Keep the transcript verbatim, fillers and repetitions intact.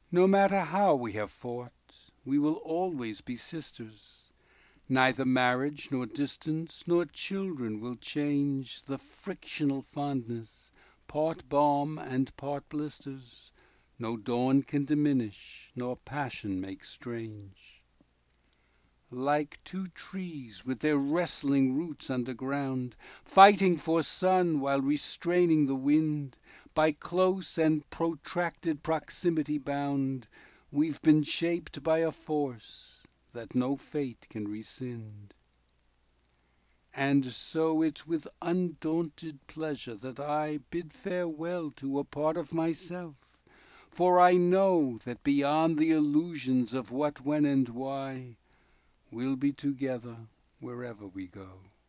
No matter how we have fought, we will always be sisters. Neither marriage, nor distance, nor children will change The frictional fondness, part balm and part blisters, No dawn can diminish, nor passion make strange. Like two trees with their wrestling roots underground, Fighting for sun while restraining the wind, By close and protracted proximity bound, We've been shaped by a force that no fate can rescind. And so it's with undaunted pleasure that I Bid farewell to a part of myself, for I know That beyond the illusions of what, when, and why, We'll be together wherever we go.